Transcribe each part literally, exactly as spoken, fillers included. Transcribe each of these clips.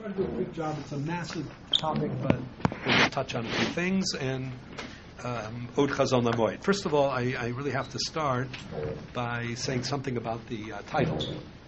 try to do a quick job. It's a massive topic, but we'll touch on a few things. And um, Od Chazon Lamoed. First of all, I, I really have to start by saying something about the uh, title,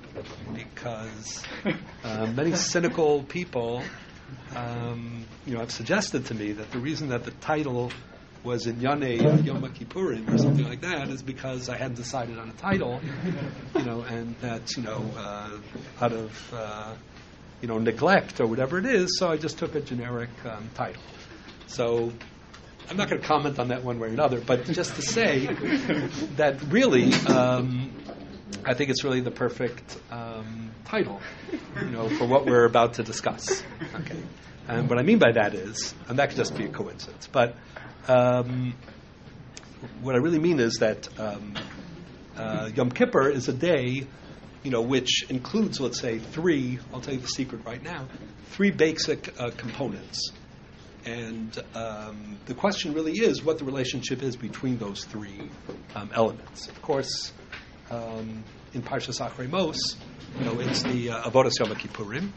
because uh, many cynical people, um, you know, have suggested to me that the reason that the title was in Yanei Yom Kippurim or something like that is because I hadn't decided on a title, you know, and that, you know, uh, out of, uh, you know, neglect or whatever it is, so I just took a generic um, title. So I'm not going to comment on that one way or another, but just to say that really, um, I think it's really the perfect um, title, you know, for what we're about to discuss. Okay, and what I mean by that is, and that could just be a coincidence, but um, what I really mean is that um, uh, Yom Kippur is a day, you know, which includes, let's say, three. I'll tell you the secret right now: three basic uh, components. And um, the question really is what the relationship is between those three um, elements. Of course, um, in Parshas Achrei Mos, you know, it's the uh, Avodas Yom Kippurim,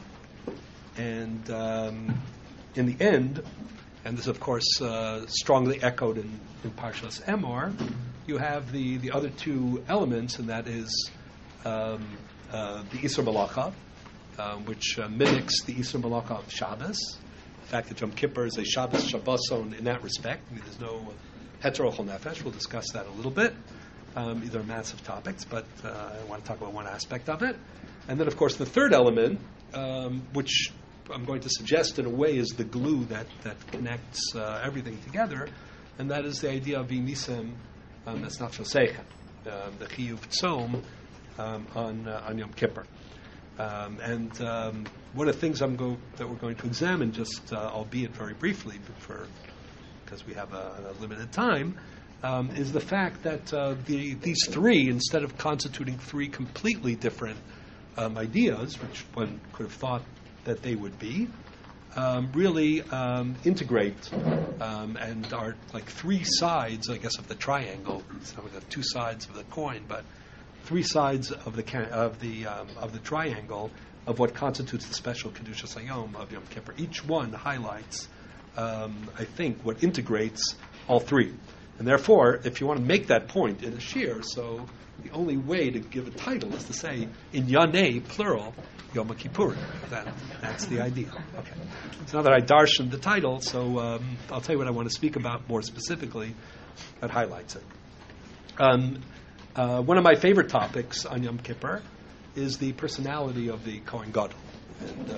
and um, in the end, and this, of course, uh, strongly echoed in, in Parshas Emor, you have the, the other two elements, and that is um, uh, the Isur Malacha, uh, which uh, mimics the Isur Malacha of Shabbos. The fact that Yom Kippur is a Shabbos Shabboson in that respect. I mean, there's no Heter Ochel Nefesh. We'll discuss that a little bit. Um, these are massive topics, but uh, I want to talk about one aspect of it. And then, of course, the third element, um, which I'm going to suggest in a way is the glue that, that connects uh, everything together, and that is the idea of V'nisem Esnafsho Seichem, the Chiyuv Tzom um, on, uh, on Yom Kippur. Um, and um, one of the things I'm go- that we're going to examine, just uh, albeit very briefly, but for because we have a, a limited time, um, is the fact that uh, the, these three, instead of constituting three completely different um, ideas, which one could have thought that they would be, um, really um, integrate um, and are like three sides, I guess, of the triangle. So we have two sides of the coin, but three sides of the ca- of the um, of the triangle of what constitutes the special Kedushas Hayom of Yom Kippur. Each one highlights, um, I think, what integrates all three. And therefore, if you want to make that point in a shir, so the only way to give a title is to say, in Yanei, plural, Yom Kippur. That, that's the idea. Okay. So now that I darshan the title, so um, I'll tell you what I want to speak about more specifically that highlights it. Um, Uh, one of my favorite topics on Yom Kippur is the personality of the Kohen Gadol. And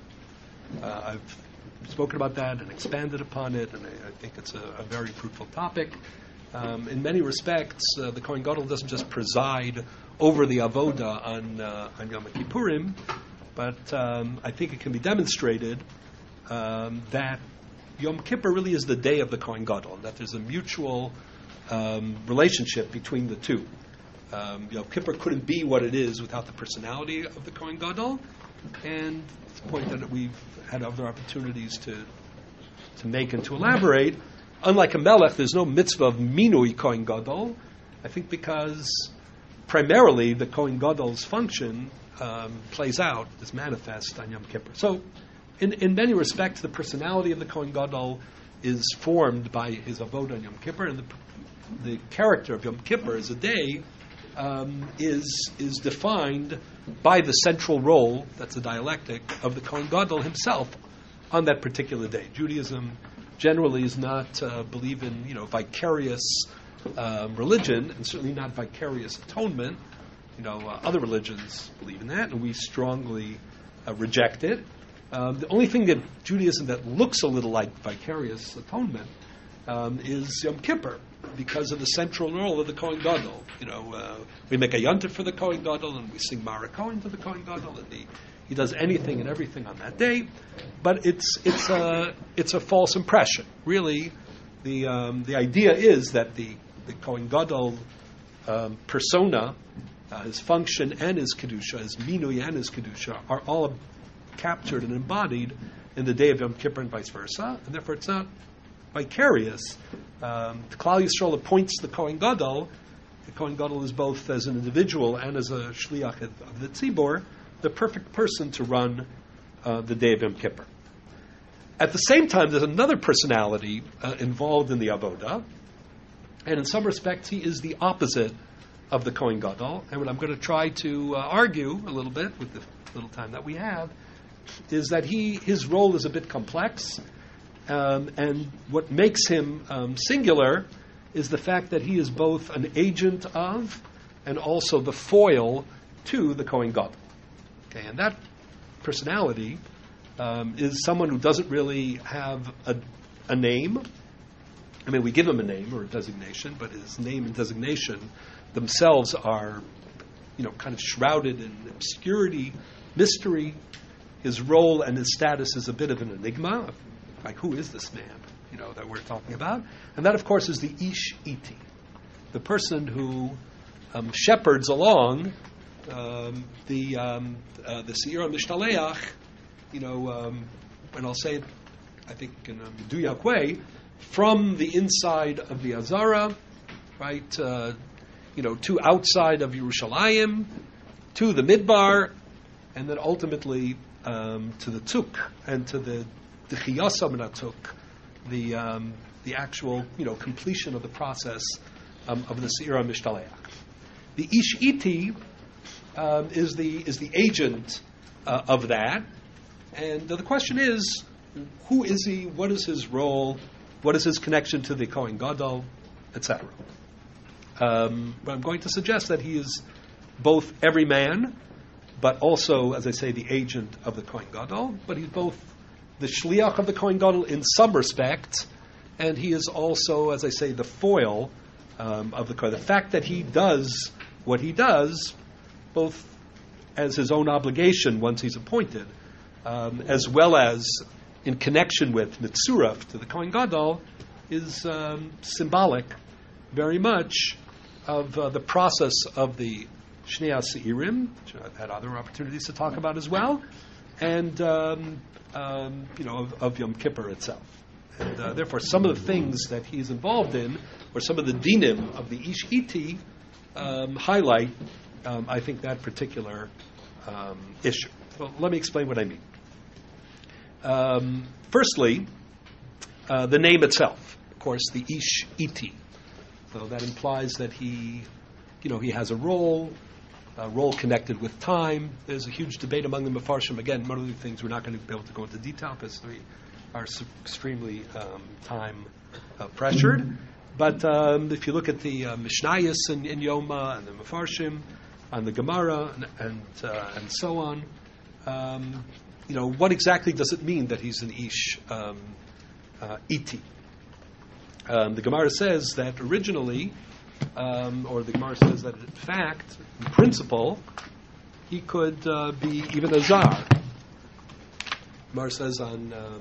uh, uh, I've spoken about that and expanded upon it, and I, I think it's a, a very fruitful topic. Um, in many respects, uh, the Kohen Gadol doesn't just preside over the Avoda on, uh, on Yom Kippurim, but um, I think it can be demonstrated um, that Yom Kippur really is the day of the Kohen Gadol, that there's a mutual um, relationship between the two. Um, Yom Kippur couldn't be what it is without the personality of the Kohen Gadol, and it's a point that we've had other opportunities to to make and to elaborate. Unlike a melech, there's no mitzvah of minui Kohen Gadol, I think because primarily the Kohen Gadol's function um, plays out, is manifest on Yom Kippur. So in, in many respects, the personality of the Kohen Gadol is formed by his avodah on Yom Kippur, and the, the character of Yom Kippur as a day Um, is is defined by the central role, that's the dialectic, of the Kohen Gadol himself on that particular day. Judaism generally is not uh, believe in, you know, vicarious um, religion, and certainly not vicarious atonement. You know, uh, other religions believe in that, and we strongly uh, reject it. Um, the only thing that Judaism that looks a little like vicarious atonement um, is Yom Kippur, because of the central role of the Kohen Gadol. You know, uh, we make a yontif for the Kohen Gadol, and we sing Mara Kohen to the Kohen Gadol, and he, he does anything and everything on that day. But it's it's a it's a false impression. Really, the um, the idea is that the the Kohen Gadol um, persona, uh, his function and his kedusha, his minui and his kedusha, are all captured and embodied in the day of Yom Kippur and vice versa, and therefore it's not vicarious. Um, the Klal Yisrael appoints the Kohen Gadol. The Kohen Gadol is both as an individual and as a shliach of the tzibor, the perfect person to run uh, the day of Yom Kippur. At the same time, there's another personality uh, involved in the avoda, and in some respects, he is the opposite of the Kohen Gadol. And what I'm going to try to uh, argue a little bit with the little time that we have is that he his role is a bit complex, um, and what makes him um, singular is the fact that he is both an agent of and also the foil to the Kohen Gadol. Okay, and that personality um, is someone who doesn't really have a, a name. I mean, we give him a name or a designation, but his name and designation themselves are, you know, kind of shrouded in obscurity, mystery. His role and his status is a bit of an enigma. Like, who is this man, you know, that we're talking about? And that, of course, is the Ish Iti, the person who um, shepherds along um, the um, uh, the Seira Mishtaleach, you know, um, and I'll say it, I think, in a Meduyak way, from the inside of the Azara, right, uh, you know, to outside of Yerushalayim, to the Midbar, and then ultimately um, to the Tuk and to the the Chiyasa min Tuk, the um, the actual, you know, completion of the process um, of the Seira Mishtaleach. The Ish Iti um, is the is the agent uh, of that, and uh, the question is, who is he? What is his role? What is his connection to the Kohen Gadol, et cetera. Um, but I'm going to suggest that he is both every man, but also, as I say, the agent of the Kohen Gadol. But he's both the shliach of the Kohen Gadol in some respect, and he is also, as I say, the foil um, of the Kohen. The fact that he does what he does, both as his own obligation once he's appointed, um, as well as in connection with Mitzuraf to the Kohen Gadol, is um, symbolic very much of uh, the process of the Shnei Seirim, which I've had other opportunities to talk about as well, and um, um, you know of, of Yom Kippur itself. And uh, therefore, some of the things that he's involved in, or some of the dinim of the Ish Iti, um, highlight, um, I think, that particular um, issue. Well, let me explain what I mean. Um, firstly, uh, the name itself, of course, the Ish Iti. So that implies that he, you know, he has a role, a role connected with time. There's a huge debate among the Mefarshim. Again, one of the things we're not going to be able to go into detail because we are su- extremely um, time uh, pressured. But um, if you look at the uh, Mishnayos in, in Yoma and the Mefarshim, on the Gemara and and, uh, and so on, um, you know, what exactly does it mean that he's an Ish um, uh, Iti? Um, the Gemara says that originally, um, or the Gemara says that in fact, in principle, he could uh, be even a Zar. Gemara says on, um,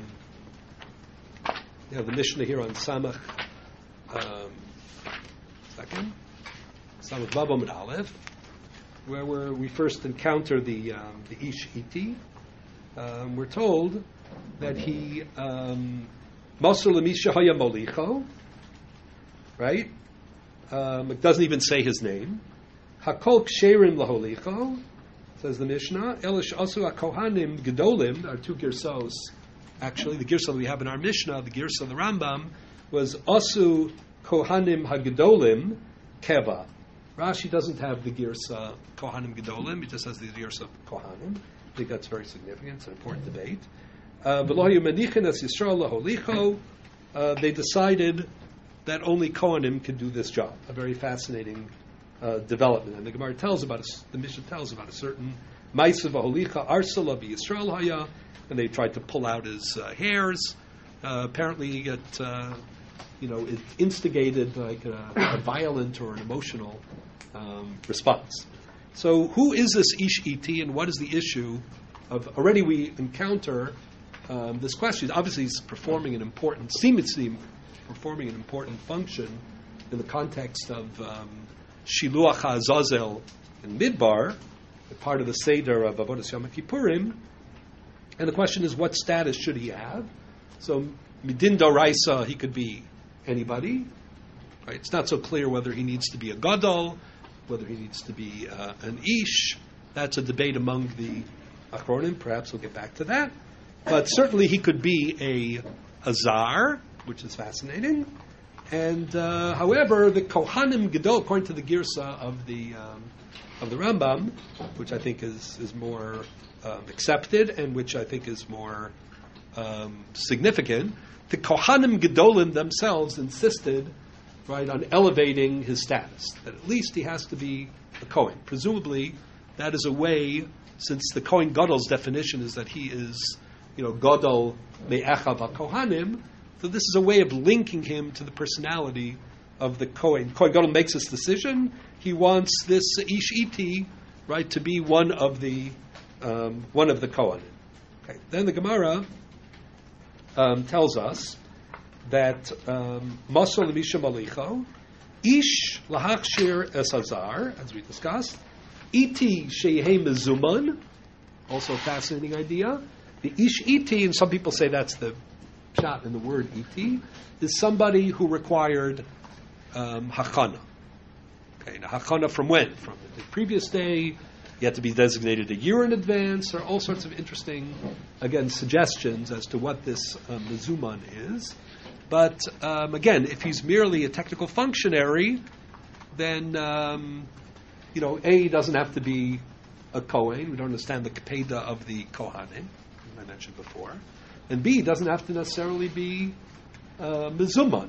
you know, the Mishnah here on Samach, um, second, Samach Baba Mid Aleph, where we're, we first encounter the um, the Ish Iti. Um, we're told that he um, Mosur Lemisha Haya Molicho, right? Um, it doesn't even say his name. Hakol Ksherim Laholicho, says the Mishnah. Elish Asu HaKohanim Gedolim, our two girsos. Actually, the girsa we have in our Mishnah, the girsa of the Rambam, was Asu Kohanim HaGedolim Keva. Rashi doesn't have the girsa Kohanim Gedolim, he just has the girsa Kohanim. I think that's very significant. It's an important debate. Uh, they decided that only Kohanim can do this job. A very fascinating uh, development. And the Gemara tells about, a, the Mishnah tells about a certain Ma'asav Holicha Arsala B'Yisrael Haya, and they tried to pull out his uh, hairs. Uh, apparently, it uh, you know it instigated like a, a violent or an emotional um, response. So, who is this Ish Iti, and what is the issue of? Already, we encounter um, this question. Obviously, he's performing an important, seemingly performing an important function in the context of um, Shiluach HaAzazel in Midbar, part of the Seder of Avodas Yom Kippurim. And the question is, what status should he have? So, Midin Doraisa, he could be anybody. Right? It's not so clear whether he needs to be a Gadol, whether he needs to be uh, an Ish. That's a debate among the Achronim. Perhaps we'll get back to that. But certainly he could be a, a zar, which is fascinating. And uh, however, the Kohanim Gedol, according to the Girsa of the um, of the Rambam, which I think is is more um, accepted and which I think is more um, significant, the Kohanim Gedolim themselves insisted, right, on elevating his status. That at least he has to be a Kohen. Presumably, that is a way, since the Kohen Gadol's definition is that he is, you know, Gadol me'echav ha-Kohanim. So this is a way of linking him to the personality of the Kohen. Kohen Gadol makes this decision. He wants this Ish Iti, right, to be one of the um, one of the Kohanim. Okay. Then the Gemara um, tells us that Masol Misha Malicho Ish Lahachshir Esazar, as we discussed, Iti Sheyehe Mezuman, also a fascinating idea. The Ish Iti, and some people say that's the shot in the word iti, is somebody who required um, hachana. Okay, now hachana from when? From the previous day. You had to be designated a year in advance. There are all sorts of interesting, again, suggestions as to what this um, mezuman is. But um, again, if he's merely a technical functionary, then um, you know, A, doesn't have to be a Kohen. We don't understand the kapeda of the Kohanim, as I mentioned before. And B, doesn't have to necessarily be uh, mezuman.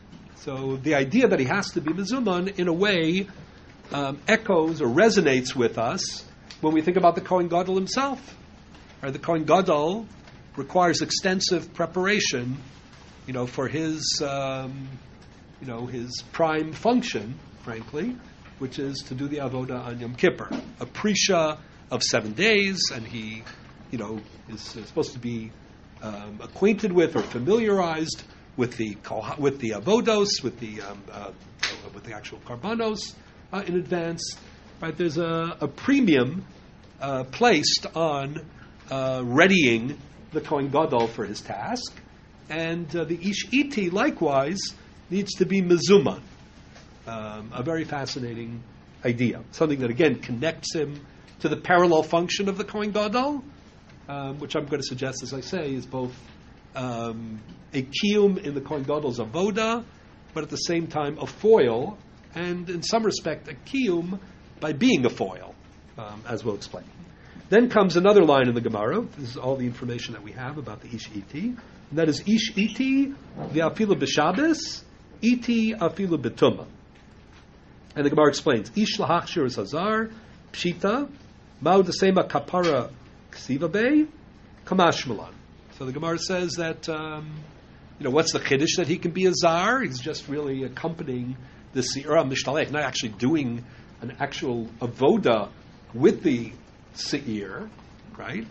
So the idea that he has to be mezuman, in a way, um, echoes or resonates with us when we think about the Kohen Gadol himself. Right? The Kohen Gadol requires extensive preparation, you know, for his, um, you know, his prime function, frankly, which is to do the avoda on Yom Kippur, a prisha of seven days, and he, you know, is supposed to be Um, acquainted with or familiarized with the with the avodos, with the um, uh, with the actual karbanos uh, in advance. Right? There's a, a premium uh, placed on uh, readying the Kohen Gadol for his task, and uh, the Ish Iti likewise needs to be mezuman. Um, a very fascinating idea, something that again connects him to the parallel function of the Kohen Gadol. Um, which I'm going to suggest, as I say, is both um, a kiyum in the Kohen Gadol's avoda, but at the same time a foil, and in some respect a kiyum by being a foil, um, as we'll explain. Then comes another line in the Gemara. This is all the information that we have about the Ish Iti, and that is Ish Iti v'afilu b'Shabbos, Iti afilu b'Tumah. And the Gemara explains, Ish lahachshir hazar, pshita, ma'u d'sema kapara Ksiva Bey, Kamashmalan. So the Gemara says that, um, you know, what's the chiddush that he can be a zar? He's just really accompanying the Se'ira Mishtalech, not actually doing an actual avoda with the Se'ir, right?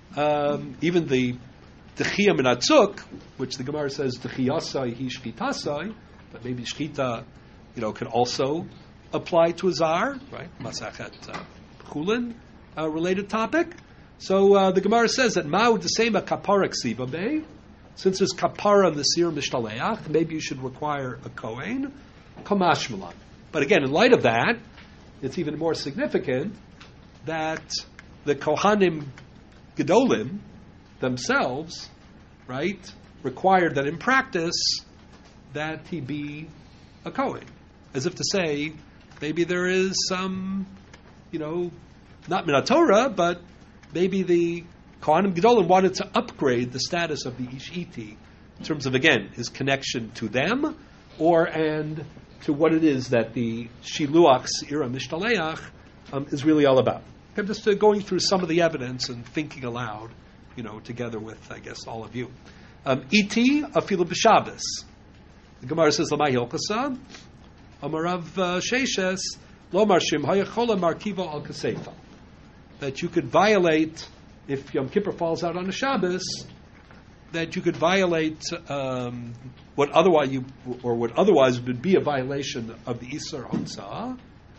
Um, even the Techiyah Minatzuk, which the Gemara says Techiyasai hi Shchitasai, but maybe Shchita, you know, could also apply to a zar, right? Masachet uh, Chulin, uh, related topic. So uh, the Gemara says that Ma'u D'Sema Kapara Ksiva Bey, since there's Kapara in the Seir Mishtaleach, maybe you should require a Kohen, Kamashmalan. But again, in light of that, it's even more significant that the Kohanim Gedolim themselves, right, required that in practice that he be a Kohen. As if to say, maybe there is some, you know, not Minat Torah, but maybe the Kohanim Gedolim wanted to upgrade the status of the Ish Iti in terms of, again, his connection to them, or and to what it is that the Shiluach Se'ira Mishtaleach um, is really all about. I'm just uh, going through some of the evidence and thinking aloud, you know, together with, I guess, all of you. Um, Iti afilu b'Shabbos. The Gemara says, L'may hilchasa, Amarav Sheshes, Lo marshim hayachola markiva al kaseifa. That you could violate, if Yom Kippur falls out on a Shabbos, that you could violate um, what otherwise you, or what otherwise would be a violation of the Isur Hotzah,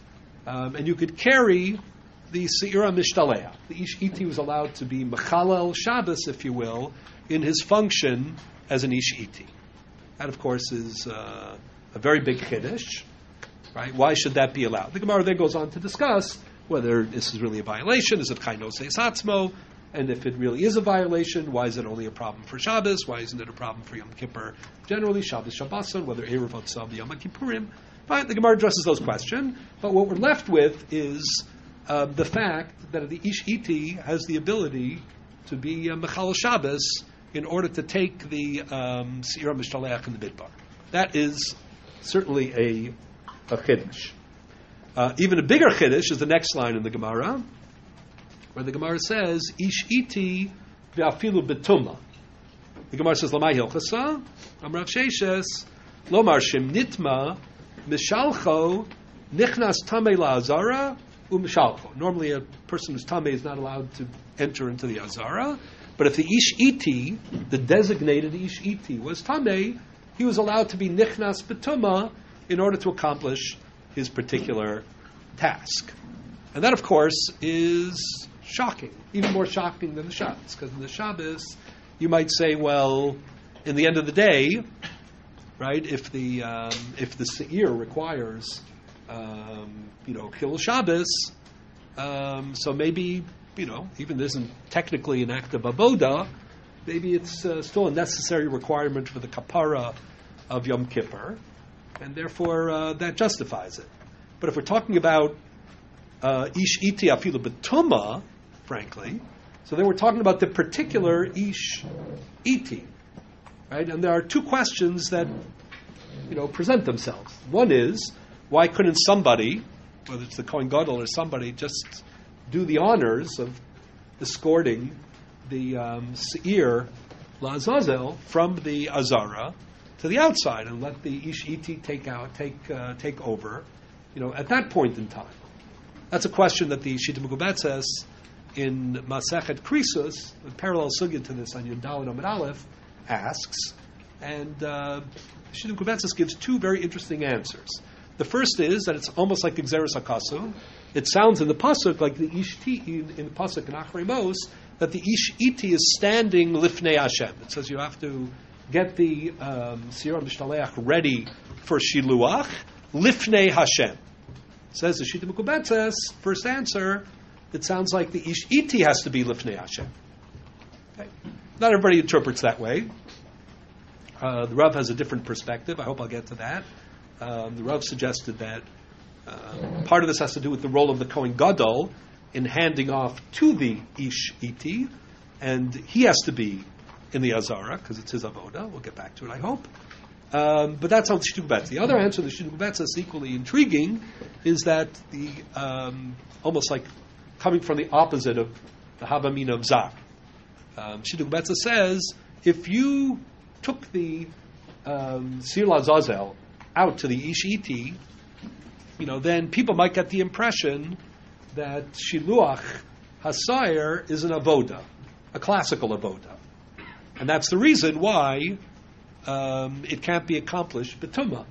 um, and you could carry the Se'ira Mishtaleah. The Ish Iti was allowed to be Mechalel Shabbos, if you will, in his function as an Ish Iti. That, of course, is uh, a very big chiddush, right? Why should that be allowed? The Gemara then goes on to discuss whether this is really a violation. Is it Chaino Seis Atzmo? And if it really is a violation, why is it only a problem for Shabbos? Why isn't it a problem for Yom Kippur generally? Shabbos, Shabboson, whether Erev Otsav, Yom Kippurim. Fine, the Gemara addresses those questions. But what we're left with is uh, the fact that the Ish Iti has the ability to be uh, Mechal Shabbos in order to take the um, Seira Mishtaleach in the Midbar. That is certainly a, a Chiddush. Uh, even a bigger Chiddush is the next line in the Gemara, where the Gemara says, Ish iti v'afilu betuma. The Gemara says, Lamai hilchasa, Amrav Sheshes, Lomar shem nitma, mishalcho, nichnas tamei la'azara, u'mishalcho. Normally a person who's tamei is not allowed to enter into the azara, but if the Ish iti, the designated Ish iti, was tamei, he was allowed to be nichnas betuma in order to accomplish his particular task. And that, of course, is shocking, even more shocking than the Shabbos, because in the Shabbos, you might say, well, in the end of the day, right, if the um, if the Seir requires, um, you know, Chilul Shabbos, um, so maybe, you know, even this isn't technically an act of avoda, maybe it's uh, still a necessary requirement for the kapara of Yom Kippur, and therefore uh, that justifies it. But if we're talking about uh, Ish iti afilu betuma, frankly, so then we're talking about the particular Ish iti, right? And there are two questions that, you know, present themselves. One is, why couldn't somebody, whether it's the Kohen Gadol or somebody, just do the honors of escorting the um, Seir La'azazel from the Azara to the outside and let the Ish iti take out, take uh, take over, you know, at that point in time. That's a question that the Shita Mekubetzes in Masechet Krisus, a parallel sugya to this on Yud Daled Amud Aleph, asks, and uh, Shita Mekubetzes gives two very interesting answers. The first is that it's almost like the Gzeres HaKasu. It sounds in the pasuk like the Ish iti in, in the pasuk in Achrei Mos that the Ish iti is standing lifnei Hashem. It says you have to get the um, Seir Mishtaleach ready for Shiluach lifnei Hashem. Says the Shita Mekubetzes, first answer, it sounds like the Ish iti has to be lifnei Hashem. Okay. Not everybody interprets that way. Uh, the Rav has a different perspective. I hope I'll get to that. Um, the Rav suggested that uh, part of this has to do with the role of the Kohen Gadol in handing off to the Ish iti, and he has to be in the Azara because it's his avoda. We'll get back to it, I hope. Um, but that's on the Shita Mekubetzes. The other answer, the Shita Mekubetzes, is equally intriguing, is that the um, almost like coming from the opposite of the Havamina of Zar. Um, Shita Mekubetzes says, if you took the um, Seir La'azazel out to the Ish iti, you know, then people might get the impression that Shiluach Hasayer is an avoda, a classical avoda. And that's the reason why um, it can't be accomplished betuma.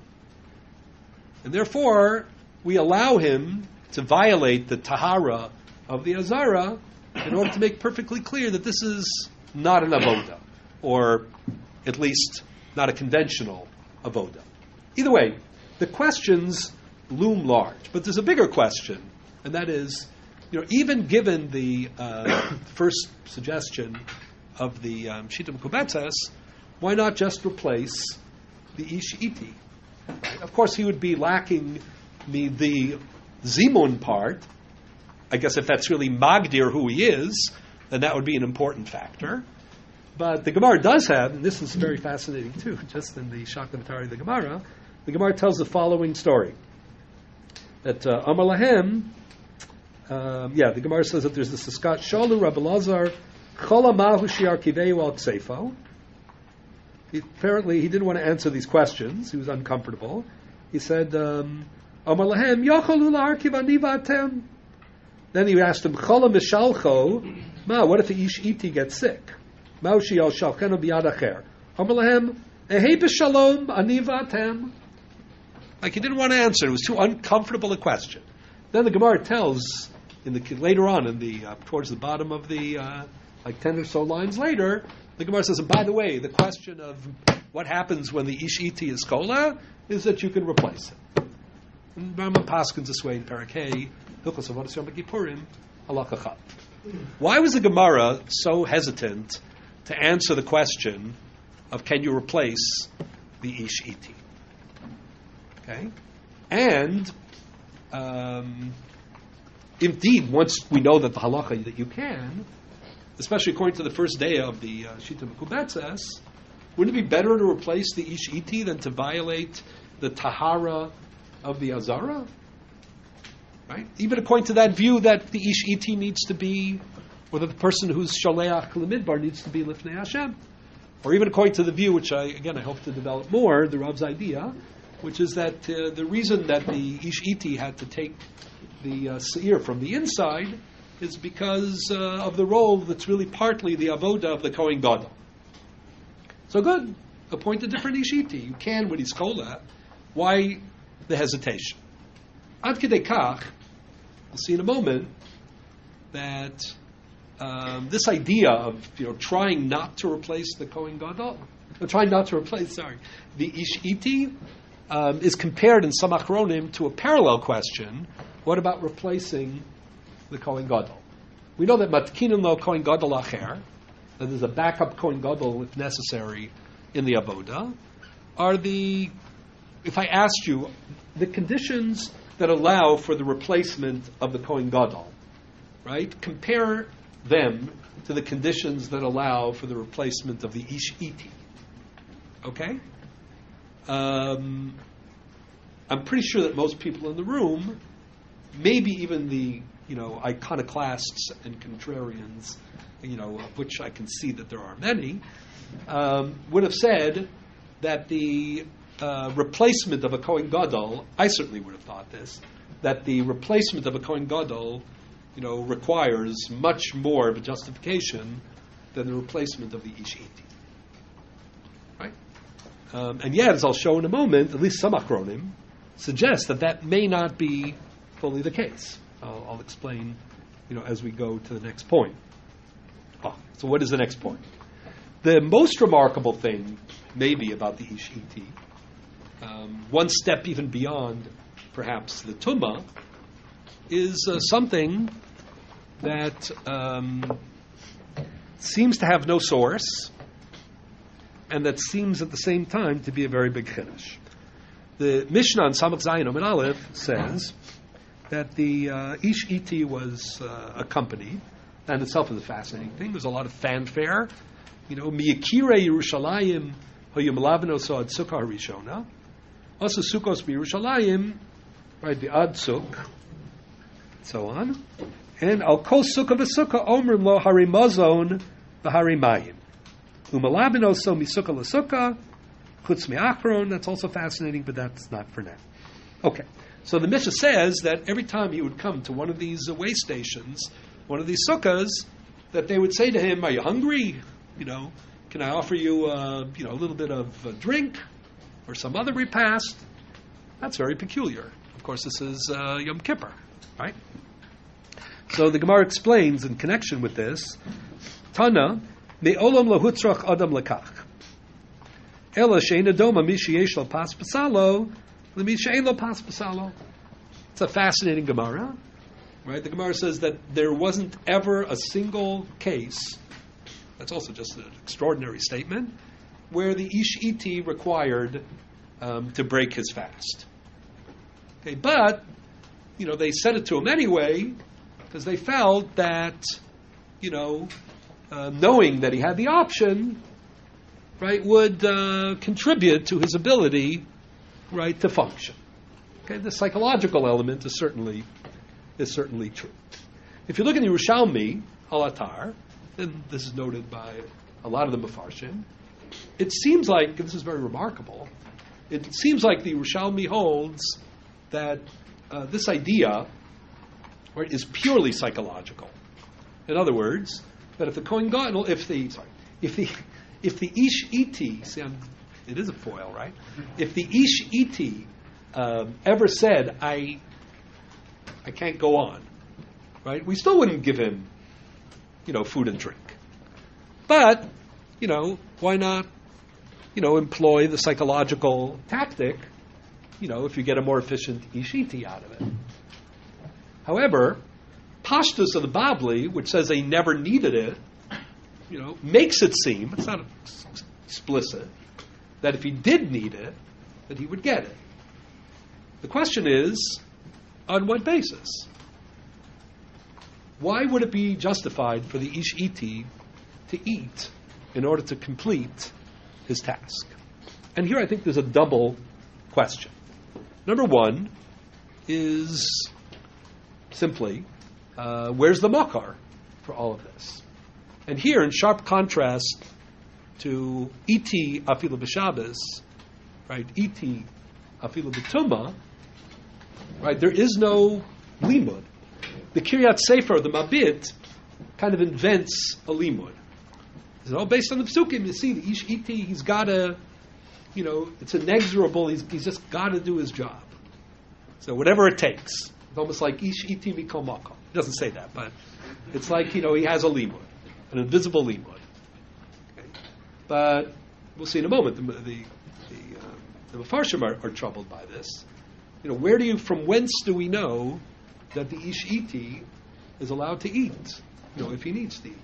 And therefore, we allow him to violate the tahara of the Azara in order to make perfectly clear that this is not an avoda, or at least not a conventional avoda. Either way, the questions loom large. But there's a bigger question, and that is, you know, even given the uh, first suggestion of the um, Shita Mekubetzes, why not just replace the Ish iti? Right? Of course, he would be lacking the, the Zimun part. I guess if that's really Magdir who he is, then that would be an important factor. But the Gemara does have, and this is very fascinating too, just in the Shaknavatari of the Gemara, the Gemara tells the following story. That uh, Amar Lahem, um, yeah, the Gemara says that there's this Siskat Shalu Rabbi Lazar Chola Mahu Shiar Kiveu Al Ksefo. Apparently, he didn't want to answer these questions. He was uncomfortable. He said, um, Amar Lahem Yocholu La'arkiv Ani V'atem. Then he asked him, Chola Mishalcho, Ma, what if the Ish iti gets sick? Ma'u Shial Shalchenu B'yad Acher. Amar Lahem Ehei B'Shalom Ani V'atem. Like he didn't want to answer. It was too uncomfortable a question. Then the Gemara tells, in the later on, in the uh, towards the bottom of the, uh, like ten or so lines later, the Gemara says, and by the way, the question of what happens when the Ish iti is kola is that you can replace it. And Rambam paskins this way in Parakeh, Hilchos Avodas Yom Kippurim, Halacha Chaf. Why was the Gemara so hesitant to answer the question of can you replace the ish iti? Okay, and um, indeed, once we know that the halacha that you can, especially according to the first day of the uh, Shita Mekubetzes, wouldn't it be better to replace the ish iti than to violate the tahara of the azara? Right? Even according to that view that the ish iti needs to be, or that the person who's shaleach lemidbar needs to be lifnei Hashem, or even according to the view, which I again I hope to develop more, the Rav's idea, which is that uh, the reason that the ish iti had to take the uh, seir from the inside is because uh, of the role that's really partly the avoda of the Kohen Gadol. So good, appoint a different ish iti. You can when he's kola. Why the hesitation? Ad kedei kach, we'll see in a moment that um, this idea of you know trying not to replace the Kohen Gadol, or trying not to replace, sorry, the ish iti, um, is compared in some achronim to a parallel question. What about replacing the Kohen Gadol? We know that matkinin lo Kohen Gadol acher, that there's a backup Kohen Gadol if necessary in the avoda. Are the, if I asked you, the conditions that allow for the replacement of the Kohen Gadol, right? Compare them to the conditions that allow for the replacement of the ish iti. Okay? Um, I'm pretty sure that most people in the room, maybe even the you know iconoclasts and contrarians, you know, of which I can see that there are many, um, would have said that the uh, replacement of a Kohen Gadol, I certainly would have thought this, that the replacement of a Kohen Gadol, you know, requires much more of a justification than the replacement of the ish iti. Right? Um, and yet, as I'll show in a moment, at least some achronim suggest that that may not be fully the case. I'll, I'll explain, you know, as we go to the next point. Ah, so what is the next point? The most remarkable thing, maybe, about the ish iti, um, one step even beyond, perhaps, the tumah, is uh, something that um, seems to have no source, and that seems at the same time to be a very big chiddush. The Mishnah on Samach Zayin Amud Aleph says that the uh, ish iti was uh, accompanied, and itself is a fascinating thing. There's a lot of fanfare. You know, miyakirei Yerushalayim hoyu melaveno so ad sukkah harishona. Also sukkos b'Yerushalayim, right? The ad suk, so on. And al kol sukkah v'sukkah omrim lo harimazon v'harimayim. Umalabino so misukkah l'sukkah chutz mi'achron. That's also fascinating, but that's not for now. Okay. So the Mishnah says that every time he would come to one of these uh, way stations, one of these sukkahs, that they would say to him, "Are you hungry? You know, can I offer you, uh, you know, a little bit of uh, drink or some other repast?" That's very peculiar. Of course, this is uh, Yom Kippur, right? So the Gemara explains in connection with this, Tana me'olam lahutzrach adam lekach, ela she'ein adoma mi sheyesh lo pas pasalo l'mi she'ein lo pas pasalo. It's a fascinating Gemara, right? The Gemara says that there wasn't ever a single case. That's also just an extraordinary statement, where the ish iti required um, to break his fast. Okay, but you know they said it to him anyway because they felt that you know uh, knowing that he had the option, right, would uh, contribute to his ability, right, to function. Okay, the psychological element is certainly is certainly true. If you look in the Yerushalmi Halatar, and this is noted by a lot of the Mefarshim, it seems like, and this is very remarkable, it seems like the Yerushalmi holds that uh, this idea, right, is purely psychological. In other words, that if the Kohen Gadol, if the sorry, if the if the ish iti, see, I'm, it is a foil, right? If the ish iti um, ever said, "I, I can't go on," right? We still wouldn't give him, you know, food and drink. But, you know, why not, you know, employ the psychological tactic, you know, if you get a more efficient ish iti out of it. However, pashtus of the Babli, which says they never needed it, you know, makes it seem, it's not explicit, that if he did need it, that he would get it. The question is, on what basis? Why would it be justified for the Ish Iti to eat in order to complete his task? And here I think there's a double question. Number one is simply, uh, where's the makar for all of this? And here, in sharp contrast to iti afilu b'Shabbos, right, iti afilu b'Tumah, right, there is no limud. The Kiryat Sefer, the Mabit, kind of invents a limud. It's all based on the psukim. You see, the ish iti, he's got to, you know, it's inexorable. He's, he's just got to do his job. So whatever it takes. It's almost like ish iti mikol makom. It doesn't say that, but it's like, you know, he has a limud, an invisible limud. Okay? But we'll see in a moment. The the the, uh, the Mefarshim are, are troubled by this. You know, where do you, from whence do we know that the ish iti is allowed to eat? You know, if he needs to eat.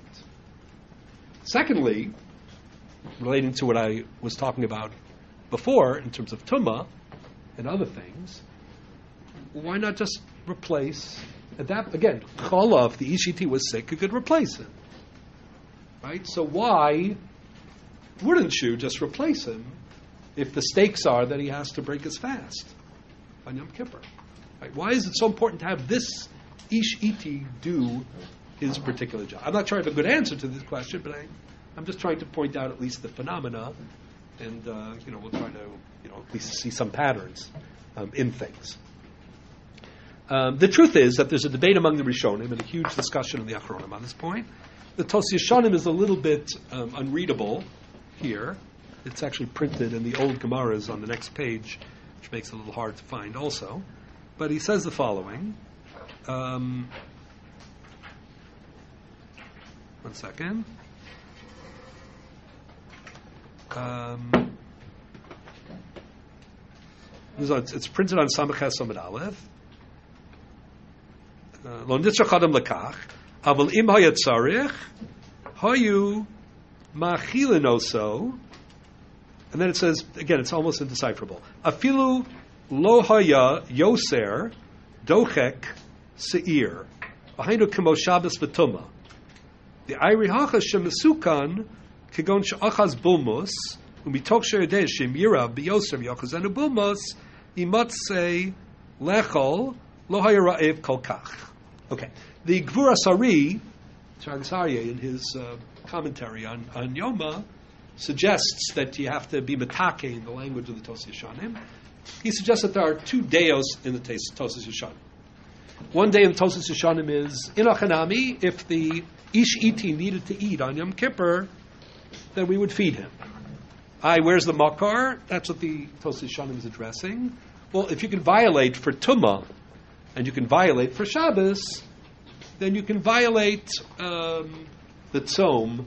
Secondly, relating to what I was talking about before in terms of tumah and other things, why not just replace? At that again, chalav, the ish iti was sick, you could replace him, right? So why wouldn't you just replace him if the stakes are that he has to break his fast on Yom Kippur? Right? Why is it so important to have this ish iti do his particular job? I'm not sure I have a good answer to this question, but I, I'm just trying to point out at least the phenomena, and uh, you know, we'll try to, you know, at least see some patterns um, in things. Um, the truth is that there's a debate among the Rishonim and a huge discussion in the Achronim on this point. The Tos Yeshanim is a little bit um, unreadable here. It's actually printed in the old Gemaras on the next page, which makes it a little hard to find also. But he says the following. Um, one second. Um, it's, it's printed on Samachet Samad Aleph. Lo nitzrach adam lekach, aval im hayat tzarich, hayu machilin oso, and then it says, again, it's almost indecipherable. Afilu lo haya yoser dochek seir, v'hainu kemo Shabbos v'tumah. The ayri hacha shemesukan kegon she'achaz bulmus, u'mitoch she'yodeh she'mira b'yoser v'yochazenu bulmus, imatzei lechol lo haya ra'ev kol kach. Okay. The Gvura Sari, Chansarye, in his uh, commentary on, on Yoma, suggests that you have to be metake in the language of the Tos Yeshanim. He suggests that there are two deos in the Tos Yeshanim. One day in the Tos Yeshanim is inachanami. If the ish iti needed to eat on Yom Kippur, then we would feed him. Aye, where's the makar? That's what the Tos Yeshanim is addressing. Well, if you can violate for tumah, and you can violate for Shabbos, then you can violate um, the tzom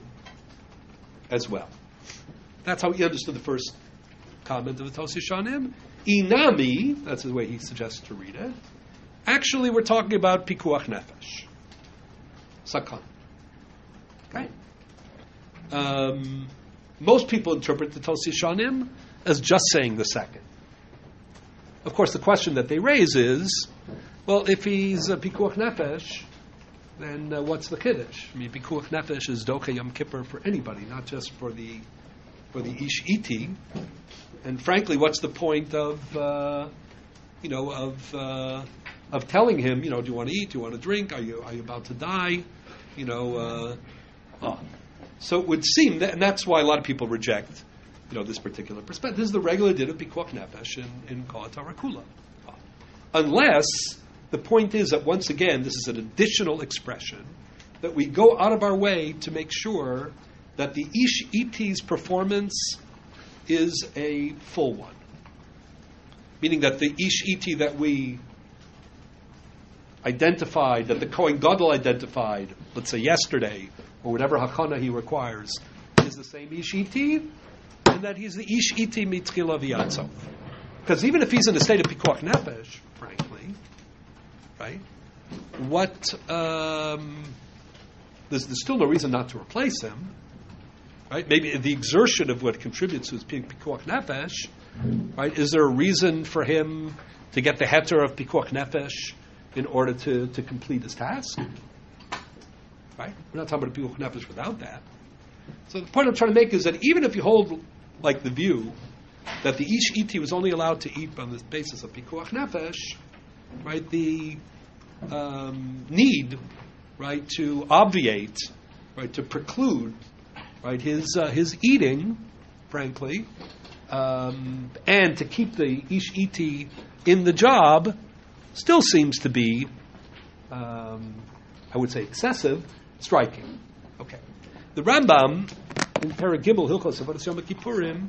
as well. That's how he understood the first comment of the Tos Yeshanim. Inami, that's the way he suggests to read it. Actually, we're talking about pikuach nefesh, sakan. Okay. Um, most people interpret the Tos Yeshanim as just saying the second. Of course, the question that they raise is, well, if he's a pikuach nefesh, then uh, what's the kiddush? I mean, pikuach nefesh is doche Yom Kippur for anybody, not just for the for the ish iti. And frankly, what's the point of uh, you know of uh, of telling him, you know, do you want to eat? Do you want to drink? Are you are you about to die? You know. Uh, oh. So it would seem that, and that's why a lot of people reject, you know, this particular perspective. This is the regular din of pikuach nefesh in in Kol HaTorah Kula, oh. Unless the point is that, once again, this is an additional expression, that we go out of our way to make sure that the ish iti's performance is a full one. Meaning that the ish iti that we identified, that the Kohen Gadol identified, let's say yesterday, or whatever hakana he requires, is the same ish iti, and that he's the ish iti mitchila v'yatzav. Because even if he's in a state of pikuach nefesh, frankly, right? what um, there's, there's still no reason not to replace him, right? Maybe the exertion of what contributes to his pikuach nefesh, right? Is there a reason for him to get the heter of pikuach nefesh in order to, to complete his task? Right? We're not talking about a pikuach nefesh without that. So the point I'm trying to make is that even if you hold like the view that the ish iti was only allowed to eat on the basis of pikuach nefesh, right? The um, need, right, to obviate, right, to preclude, right, his uh, his eating, frankly, um, and to keep the ish iti in the job, still seems to be, um, I would say, excessive, striking. Okay. The Rambam in Perek Gimel Hilchos Avodas Yom Kippurim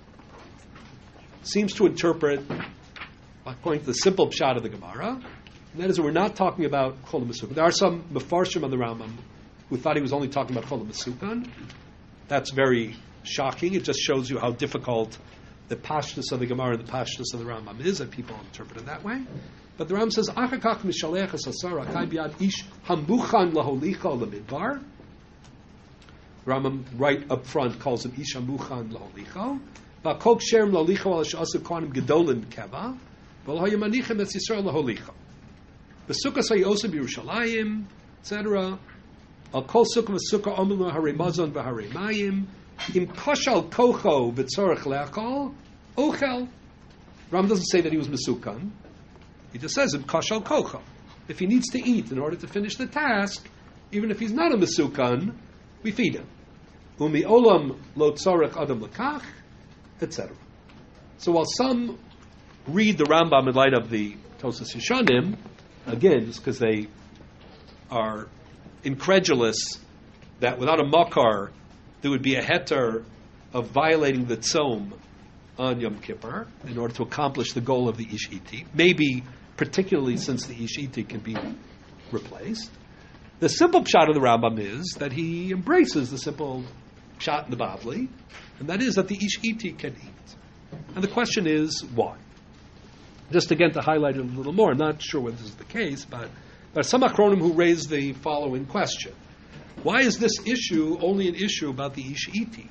seems to interpret, according to the simple pshat of the Gemara, and that is that we're not talking about Chol HaMesukan. There are some Mefarshim on the Rambam who thought he was only talking about Chol HaMesukan. That's very shocking. It just shows you how difficult the pashtus of the Gemara and the pashtus of the Rambam is, and people interpret it that way. But the Rambam says, Achakach mishalech asasara kai biad ish hamuchan laholicha lemidbar. Rambam right up front calls him ish hamuchan laholicha. V'kol ksherim laholicha al she'asu kohanim gedolim keva. V'lo hayamanichem es Yisrael laholicha. V'sukkah sayosim b'Yerushalayim, et cetera. Al kol sukkah v'sukkah omelu harei mazon v'harei mayim. Im koshal kocho v'tzorech le'akol ochel. Rambam doesn't say that he was mesukan. He just says im koshal kocho. If he needs to eat in order to finish the task, even if he's not a mesukan, we feed him. Umi olam lo tzorech adam lekach, et cetera. So while some read the Rambam in light of the Tosas Yeshanim, again, just because they are incredulous that without a makar there would be a heter of violating the tzom on Yom Kippur in order to accomplish the goal of the ish iti, maybe particularly since the ish iti can be replaced. The simple pshat of the Rambam is that he embraces the simple pshat in the Bavli, and that is that the ish iti can eat. And the question is, why? Just again to highlight it a little more, I'm not sure whether this is the case, but there are some achronim who raise the following question. Why is this issue only an issue about the ish iti?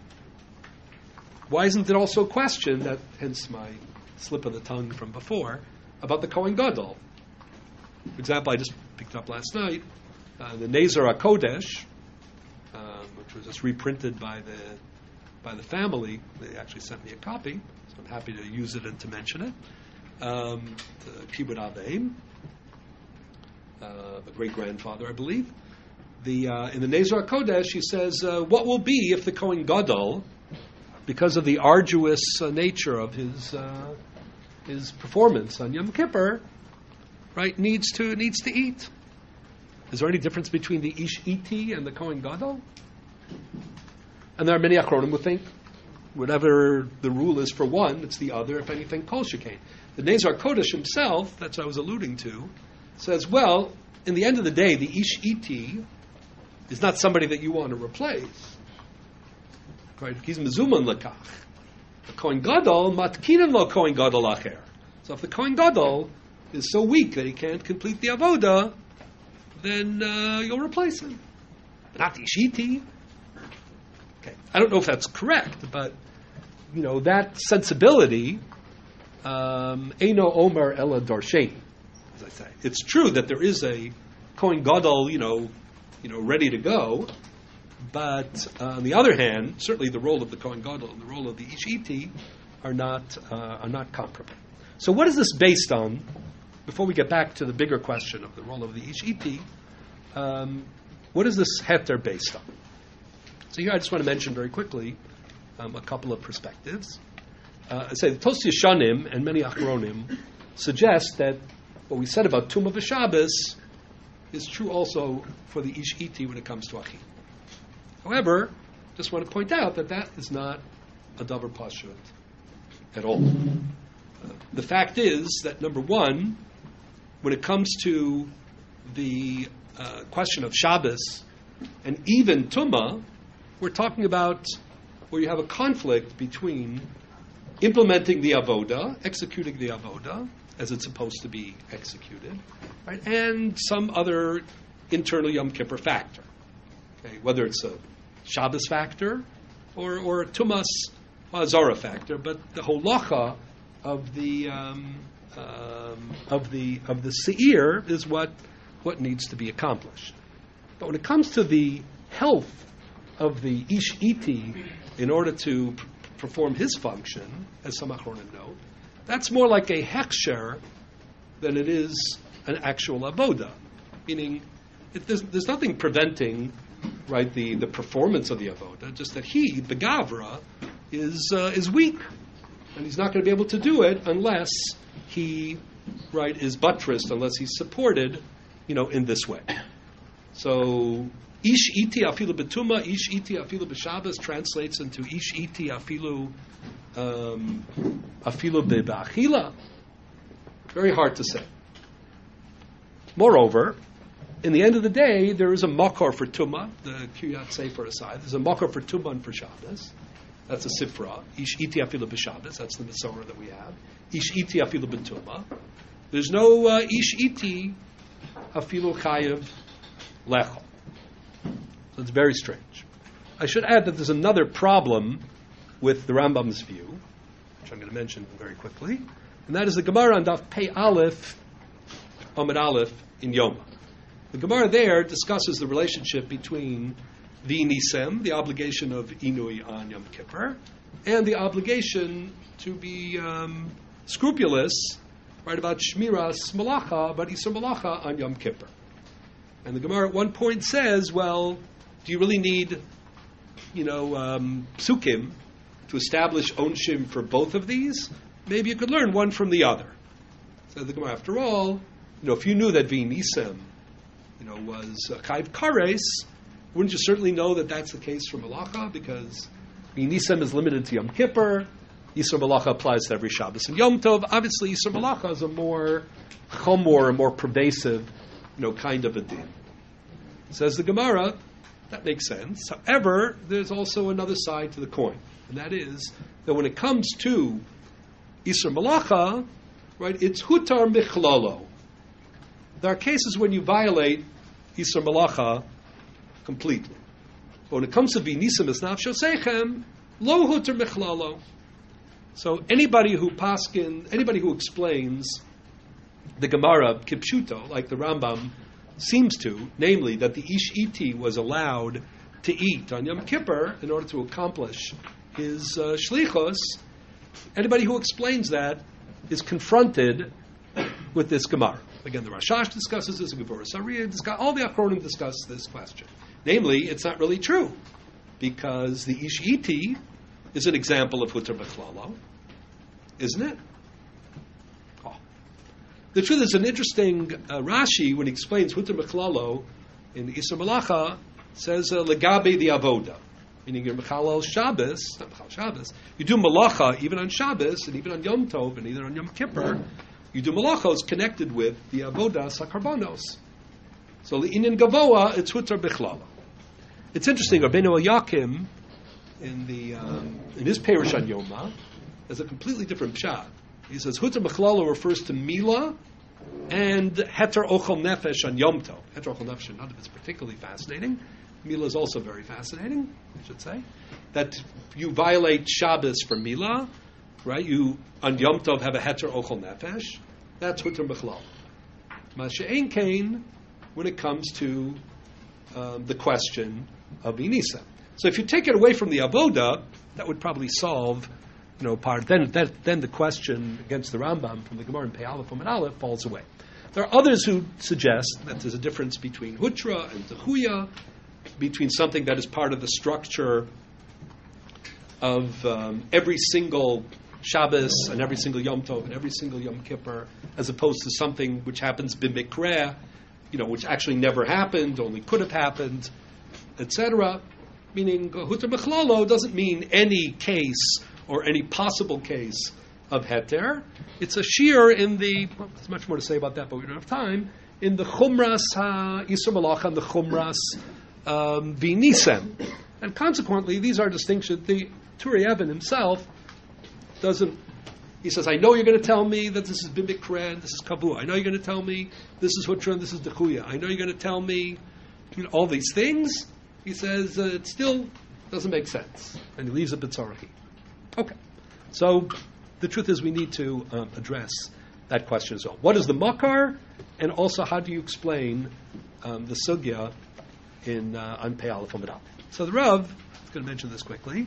Why isn't it also a question, that hence my slip of the tongue from before, about the Kohen Gadol? For example, I just picked up last night uh, the Nezer HaKodesh, um, which was just reprinted by the by the family. They actually sent me a copy, so I'm happy to use it and to mention it. Um, the Kibbutz Aveim, uh, the great-grandfather, I believe. The, uh, in the Nezer HaKodesh, he says, uh, what will be if the Kohen Gadol, because of the arduous uh, nature of his uh, his performance on Yom Kippur, right, needs to needs to eat? Is there any difference between the Ish Iti and the Kohen Gadol? And there are many achronim who think whatever the rule is for one, it's the other, if anything, kol shekain. The Nezer HaKodesh himself, that's what I was alluding to, says, well, in the end of the day, the Ish Iti is not somebody that you want to replace. Right? He's mezuman lekach. The Kohen Gadol, matkinan lo Kohen Gadol acher. So if the Kohen Gadol is so weak that he can't complete the avoda, then uh, you'll replace him. But not the Ish Iti. Okay. I don't know if that's correct, but you know that sensibility, um, eino omer ela darshen, as I say. It's true that there is a Kohen Gadol, you know, you know, ready to go. But uh, on the other hand, certainly the role of the Kohen Gadol and the role of the Ish Iti are not uh, are not comparable. So what is this based on? Before we get back to the bigger question of the role of the Ish Iti, um, what is this heter based on? So here I just want to mention very quickly um, a couple of perspectives. Uh, I say the Tosas Yeshanim and many achronim suggest that what we said about Tumah v'Shabbos is true also for the Ish Iti when it comes to Achim. However, just want to point out that that is not a davar pashut at all. Uh, the fact is that, number one, when it comes to the uh, question of Shabbos and even Tumah, we're talking about where you have a conflict between implementing the avoda, executing the avoda, as it's supposed to be executed, right? And some other internal Yom Kippur factor, okay? Whether it's a Shabbos factor or, or a Tumas Zara factor, but the holacha of the um, um, of the of the seir is what what needs to be accomplished. But when it comes to the health of the ish iti in order to p- perform his function, as some achronim note, that's more like a heksher than it is an actual avoda. Meaning, it, there's, there's nothing preventing, right, the, the performance of the avoda, just that he, the gavra, is uh, is weak, and he's not going to be able to do it unless he, right, is buttressed, unless he's supported, you know, in this way. So, ish iti afilu betuma, ish iti afilu b'Shabbos translates into ish iti afilu um, afilu b'achila. Very hard to say. Moreover, in the end of the day, there is a makar for tuma, the Kiryat Sefer aside. There's a makar for tuma and for Shabbos. That's a sifra. Ish iti afilu b'Shabbos. That's the Masorah that we have. Ish iti afilu b'tuma. There's no uh, ish iti afilu chayev lechol. So it's very strange. I should add that there's another problem with the Rambam's view, which I'm going to mention very quickly, and that is the Gemara on Daf Pei Aleph, Amud Aleph in Yoma. The Gemara there discusses the relationship between the Nisem, the obligation of Inui on Yom Kippur, and the obligation to be um, scrupulous, right, about Shmiras Malacha, about Isur Malacha on Yom Kippur. And the Gemara at one point says, well, do you really need, you know, um, psukim to establish onshim for both of these? Maybe you could learn one from the other. So the Gemara, after all, you know, if you knew that V'nisem, you know, was uh, Chayv Kares, wouldn't you certainly know that that's the case for Malacha? Because V'nisem is limited to Yom Kippur. Yisur Malacha applies to every Shabbos and Yom Tov. Obviously, Yisur Malacha is a more chomor, a more pervasive, you know, kind of a din. Says the Gemara, that makes sense. However, there's also another side to the coin, and that is that when it comes to Isur Malacha, right, it's hutar michlalo. There are cases when you violate Isur Malacha completely. But when it comes to V'nisem Esnaf Shosechem, lo hutar michlalo. So anybody who paskin, anybody who explains the Gemara kipshuto, like the Rambam seems to, namely that the ish iti was allowed to eat on Yom Kippur in order to accomplish his uh, shlichos, anybody who explains that is confronted with this Gemara. Again, the Rashash discusses this, the Gevurah Sariyah discuss, all the Achronim discuss this question. Namely, it's not really true, because the ish iti is an example of hutar b'chlalo, isn't it? The truth is, an interesting uh, Rashi, when he explains Hutar Mechlalo in Isur Malacha, says uh, Legabe the Avoda, meaning you're Mechalal Shabbos, not Mechal Shabbos. You do Malacha even on Shabbos and even on Yom Tov and even on Yom Kippur. You do Malachos connected with the Avoda Sakarbanos. So Le'inin Gavoa, it's Hutar Bechlalo. It's interesting. Rabbeinu Yakim in the um, in his Perush on Yoma has a completely different pshat. He says Hutar Bechlalo refers to Mila and Heter Ochel Nefesh on Yom Tov. Heter Ochel Nefesh, none of it's particularly fascinating. Mila is also very fascinating, I should say. That you violate Shabbos for Mila, right? You, on Yom Tov, have a Heter Ochel Nefesh. That's Hutar Bechlalo. Masha'en Kain, when it comes to um, the question of Inisa. So if you take it away from the Avoda, that would probably solve, you know, part. Then, that, then the question against the Rambam from the Gemara in Pei Aleph and Aleph falls away. There are others who suggest that there's a difference between Hutra and Techuya, between something that is part of the structure of um, every single Shabbos and every single Yom Tov and every single Yom Kippur, as opposed to something which happens b'mikreh, you know, which actually never happened, only could have happened, et cetera. Meaning, Hutar Bechlalo doesn't mean any case or any possible case of heter. It's a shear in the, well, there's much more to say about that, but we don't have time, in the Chumras HaIsur Malacha and the Chumras um, V'nisem. And consequently, these are distinctions. The Turei Even himself doesn't He says, I know you're going to tell me that this is Bimikra and this is Kabu. I know you're going to tell me this is Hutra and this is Dechuya. I know you're going to tell me you know, all these things. He says, uh, it still doesn't make sense. And he leaves it B'tzarahi. Okay. So the truth is we need to um, address that question as well. What is the Makar? And also how do you explain um, the Sugya in uh, on Pei Aleph Amud Aleph? So the Rav, I'm going to mention this quickly.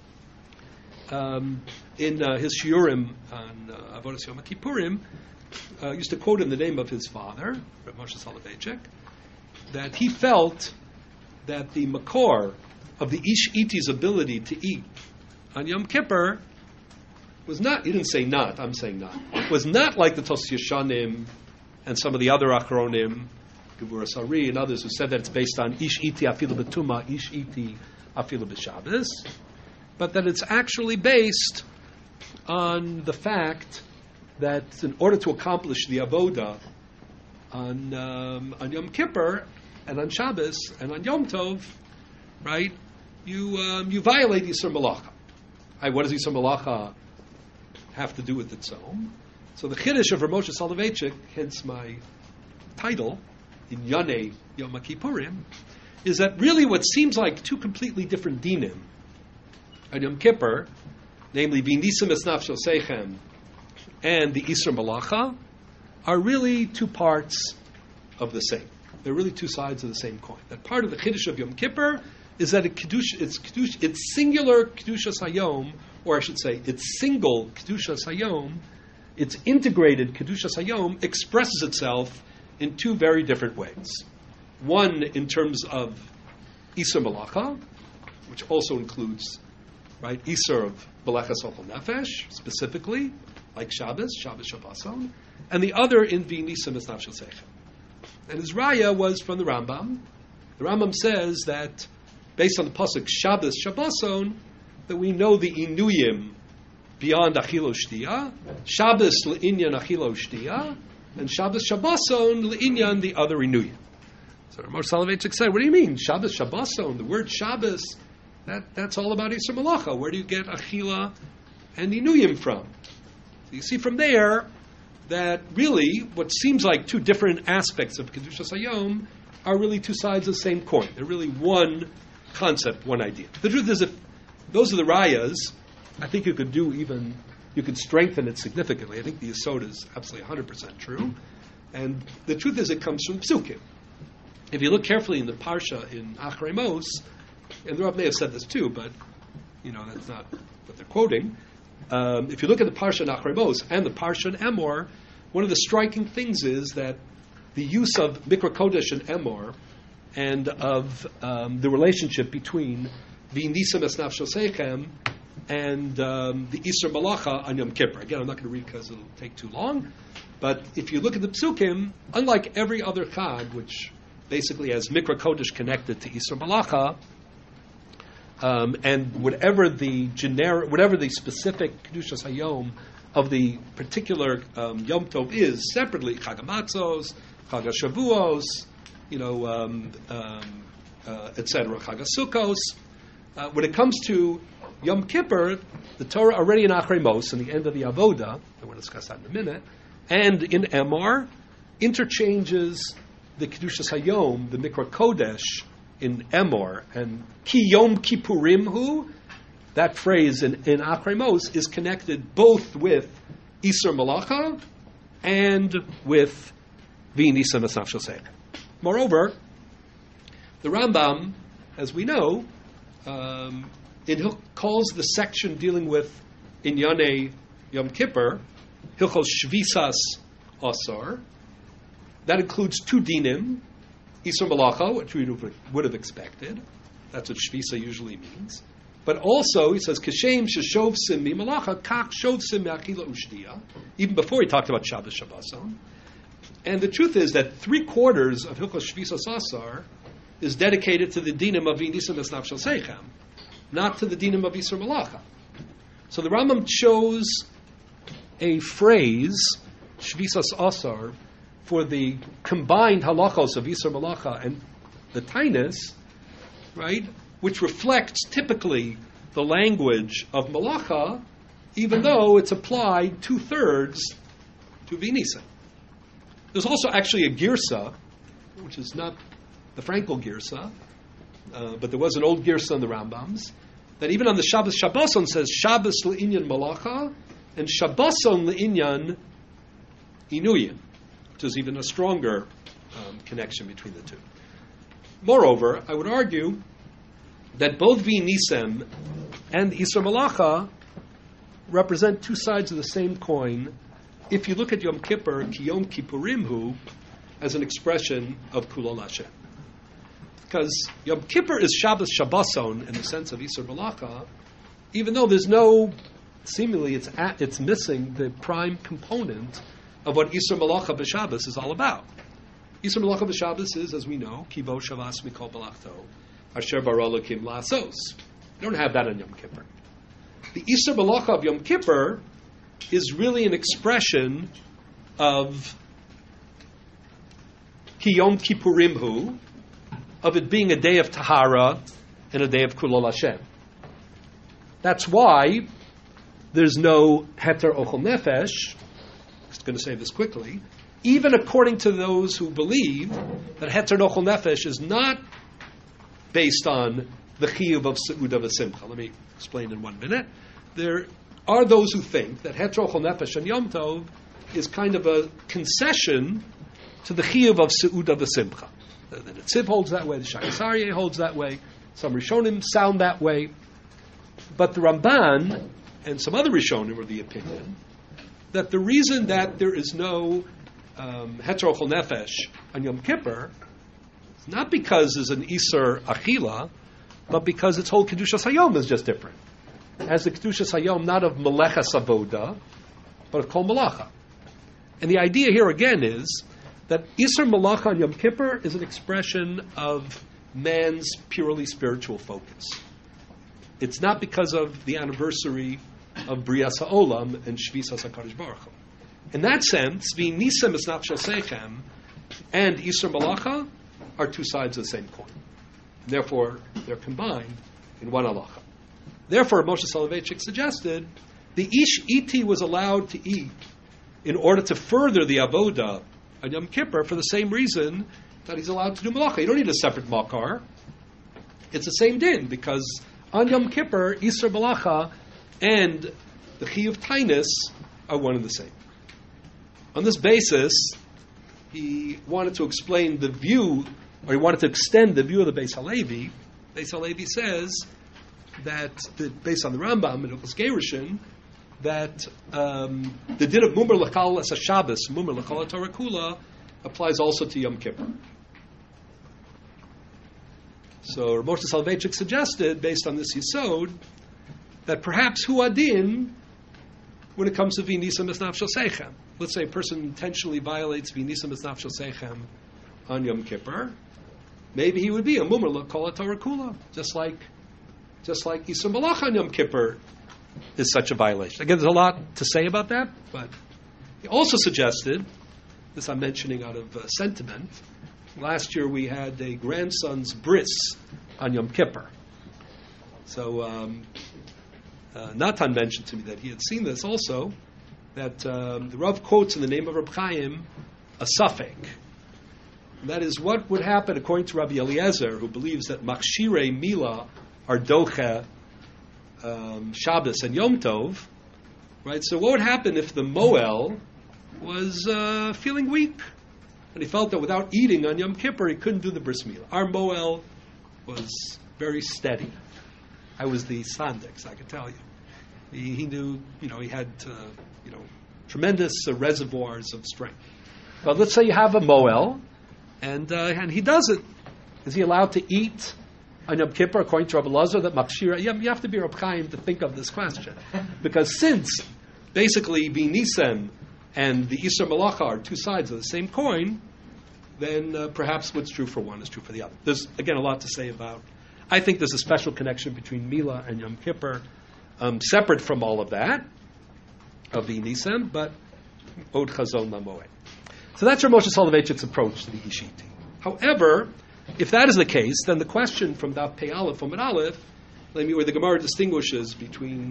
Um, in uh, his shiurim on uh, Avodas Yom Kippurim, uh, used to quote in the name of his father, Rav Moshe Soloveitchik, that he felt that the makor of the Ish Iti's ability to eat on Yom Kippur was not, he didn't say not, I'm saying not, was not like the Tos Yeshanim and some of the other Achronim, Gevurah Sari and others who said that it's based on Ish Iti Afilu B'Tuma, Ish Iti Afilu B'Shabbos, but that it's actually based on the fact that in order to accomplish the avoda on um, on Yom Kippur and on Shabbos and on Yom Tov, right, you um, you violate Yisur Malacha. Right, what does Yisur Malacha have to do with its own? So the Chiddush of Rav Moshe Soloveitchik, hence my title, in Yanei Yom Kippurim, is that really what seems like two completely different dinim on Yom Kippur, namely V'nisim es nafsho seichem and the Isur Malacha, are really two parts of the same. They're really two sides of the same coin. That part of the Chiddush of Yom Kippur is that it Kiddush, it's, Kiddush, it's singular Kedushas Hayom, or I should say, it's single Kedushas Hayom, its integrated Kedushas Hayom expresses itself in two very different ways. One in terms of Isur Malacha, which also includes right? Isur of Belechas Ochel Nefesh, specifically, like Shabbos, Shabbos Shabboson, and the other in V'nisim es nafsho seichem. And his raya was from the Rambam. The Rambam says that, based on the pasuk Shabbos Shabboson, that we know the Inuyim beyond Achilo Shtia, Shabbos le'inyan Achilo Shtia, and Shabbos Shabboson le'inyan the other Inuyim. So Moshe Soloveitchik said, what do you mean? Shabbos Shabboson, the word Shabbos, That, that's all about Isur Malacha. Where do you get Achila and Inuyim from? So you see from there that really what seems like two different aspects of Kedushas Hayom are really two sides of the same coin. They're really one concept, one idea. The truth is, if those are the rayas, I think you could do even, you could strengthen it significantly. I think the Yesod is absolutely one hundred percent true. And the truth is it comes from Psukim. If you look carefully in the Parsha in Achrei Mos, and the Rav may have said this too, but you know that's not what they're quoting. Um, if you look at the Parsha in Achrei Mos and the Parsha in Emor, one of the striking things is that the use of Mikra Kodesh and Emor and of um, the relationship between V'nisim es nafsho seichem and um, the Isur Malacha on Yom Kippur. Again, I'm not going to read because it'll take too long, but if you look at the Psukim, unlike every other Chag, which basically has Mikra Kodesh connected to Isur Malacha, Um, and whatever the generic, whatever the specific Kedushas Hayom of the particular um, Yom Tov is, separately, Chag HaMatzos, Chag HaShavuos, you know, um, um, uh, et cetera, Chag HaSukkos. Uh, when it comes to Yom Kippur, the Torah already in Achrei Mos, in the end of the Avoda, I want to discuss that in a minute, and in Emor, interchanges the Kedushas Hayom, the Mikra Kodesh, in Emor, and Ki Yom Kippurim Hu, that phrase in, in Achrei Mos is connected both with Isur Malacha and with V'nisim es nafsho seichem. Moreover, the Rambam, as we know, um, it calls the section dealing with Inyanei Yom Kippur, Hilchos Shvisas Asar. That includes two dinim, Isur Malacha, which we would have expected. That's what Shvisa usually means. But also, he says, Kishem sheshovsim mi malacha, kach shovsim me'achila ushtiya. Even before he talked about Shabbos Shabboson. And the truth is that three quarters of Hilchos Shvisa Sasar is dedicated to the dinim of V'nisim es nafsho seichem, not to the dinim of Isur Malacha. So the Rambam chose a phrase, Shvisas Asar, for the combined halachos of Isur Malacha and the Tainus, right, which reflects typically the language of Malacha, even though it's applied two-thirds to V'Nisan. There's also actually a girsa, which is not the Frankel girsa, uh, but there was an old girsa in the Rambams, that even on the Shabbos Shabboson says Shabbos le'inyan malacha and Shabboson le'inyan inuyin, which is even a stronger um, connection between the two. Moreover, I would argue that both V'Nisem and Isra Malacha represent two sides of the same coin if you look at Yom Kippur, Ki Yom Kippurim Hu, as an expression of Kulol Hashem. Because Yom Kippur is Shabbos Shabboson in the sense of Isra Malacha, even though there's no, seemingly it's at, it's missing the prime component of what Isra Malacha b'Shabbos is all about. Isra Malacha b'Shabbos is, as we know, Kibo Shavas Mikol Balachto, Asher Bara Elokim La'asos. You don't have that on Yom Kippur. The Isra Malacha of Yom Kippur is really an expression of Ki Yom Kippurim Hu, of it being a day of Tahara and a day of Kulol Hashem. That's why there's no Heter Ochel Nefesh. I'm going to say this quickly. Even according to those who believe that Heter Ochel Nefesh is not based on the Chiyuv of Seudah V'Simcha. Let me explain in one minute. There are those who think that Heter Ochel Nefesh and Yom Tov is kind of a concession to the Chiyuv of Seudah V'Simcha. The Netziv holds that way, the Sha'is Aryeh holds that way, some Rishonim sound that way, but the Ramban and some other Rishonim are the opinion that the reason that there is no um, Heter Ochel Nefesh on Yom Kippur is not because there's an Isur Achila, but because its whole Kedushas Hayom is just different. It has the Kedushas Hayom not of Melechas Avoda, but of Kol Malacha. And the idea here again is that Isur Malacha on Yom Kippur is an expression of man's purely spiritual focus. It's not because of the anniversary of Brias HaOlam and Shvisas HaKadosh Baruch Hu. In that sense, V'Nisem es Nafshel Seichem and Isur Malacha are two sides of the same coin. And therefore, they're combined in one halacha. Therefore, Moshe Soloveitchik suggested the Ish Iti was allowed to eat in order to further the Avodah on Yom Kippur for the same reason that he's allowed to do Malacha. You don't need a separate Makar. It's the same din, because on Yom Kippur, Isur Malacha and the Chi of Tainus are one and the same. On this basis, he wanted to explain the view, or he wanted to extend the view of the Beis Halevi. Beis Halevi says that, the, based on the Rambam and Hilchos Gerushin, that um, the din of Mumar L'Chal as a Shabbos, Mumar L'Chal Torah Kula, applies also to Yom Kippur. So Moshe Soloveitchik suggested, based on this Yisod, that perhaps Hu Adin, when it comes to V'Nisem es Nafshel Seichem, let's say a person intentionally violates V'Nisem es Nafshel Seichem on Yom Kippur, maybe he would be a Mumar L'Chal Torah Kula, just like just like Isur Malacha on Yom Kippur is such a violation. Again, there's a lot to say about that, but he also suggested, this I'm mentioning out of uh, sentiment, last year we had a grandson's bris on Yom Kippur. So um, uh, Natan mentioned to me that he had seen this also, that um, the Rav quotes in the name of Reb Chaim a suffix. And that is what would happen according to Rabbi Eliezer, who believes that Machshirei Mila are doche Um, Shabbos and Yom Tov, right? So what would happen if the Moel was uh, feeling weak and he felt that without eating on Yom Kippur he couldn't do the bris milah? Our Moel was very steady. I was the Sandex, I can tell you. He, he knew, you know, he had uh, you know tremendous uh, reservoirs of strength. But let's say you have a Moel and uh, and he doesn't. Is he allowed to eat on Yom Kippur, according to Rabbi Lazar, that Machshira, you have, you have to be Reb Chaim to think of this question. Because since basically V'Nisem and the Isur Malacha are two sides of the same coin, then uh, perhaps what's true for one is true for the other. There's, again, a lot to say about. I think there's a special connection between Mila and Yom Kippur, um, separate from all of that, of V'Nisem, but Od Chazon Lamoed. So that's Rav Moshe Soloveitchik's approach to the Ishiti. However, if that is the case, then the question from Daf Pei Aleph from Aleph, where the Gemara distinguishes between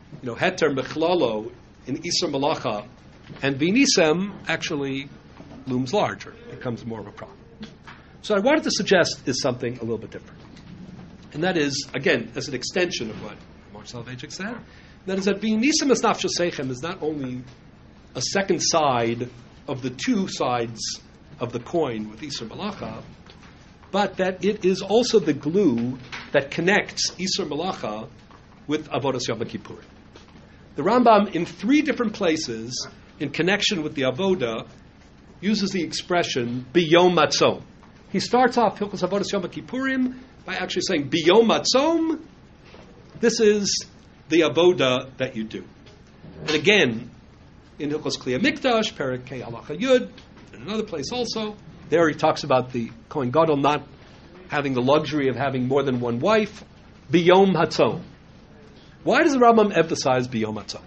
you know, heter mechlalo in Isser Malacha and B'nisem actually looms larger, becomes more of a problem. So what I wanted to suggest is something a little bit different. And that is, again, as an extension of what Mar Soloveitchik said, that is that B'nisem es nafsho seichem is not only a second side of the two sides of the coin with Isser Malacha, but that it is also the glue that connects Isser Malacha with Avodas Yom Kippurim. The Rambam, in three different places, in connection with the Avoda, uses the expression Biyom Matzom. He starts off Hilchos Avodas Yom Kippurim by actually saying Biyom Matzom. This is the Avoda that you do. And again, in Hilchos Kli HaMikdash, Perek Kei Halacha Yud, in another place also, there he talks about the Kohen Gadol not having the luxury of having more than one wife. Biyom Hatzom. Why does the Rambam emphasize Biyom Hatzom?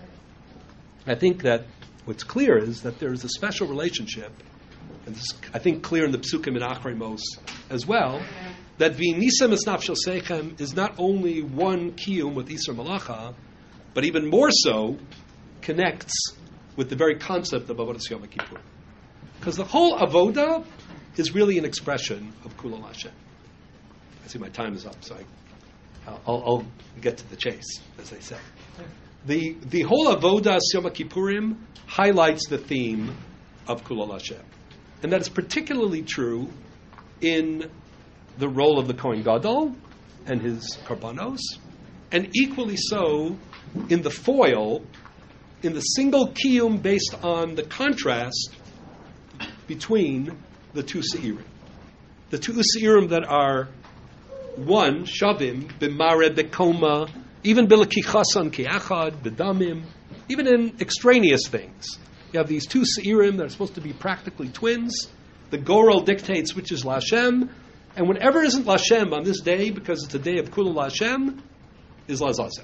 I think that what's clear is that there is a special relationship, and this is, I think, clear in the Psukim in Achrei Mos as well, that V'nisem es nafshel seichem is not only one kiyum with Isser Malacha, but even more so connects with the very concept of Avodas Yom Kippur. Because the whole Avoda is really an expression of Kulal Hashem. I see my time is up, so I I'll, I'll get to the chase, as they say. The the whole Avodah Yom Kippurim highlights the theme of Kulal Hashem. And that is particularly true in the role of the Kohen Gadol and his Karbanos, and equally so in the foil, in the single kiyum based on the contrast between the two Seirim. The two Seirim that are one, Shavim, B'mare B'koma, even B'lekichasan Ki'achad, B'damim, even in extraneous things. You have these two Seirim that are supposed to be practically twins. The Goral dictates which is Lashem, and whatever isn't Lashem on this day, because it's a day of Kulal Lashem, is Lazazel.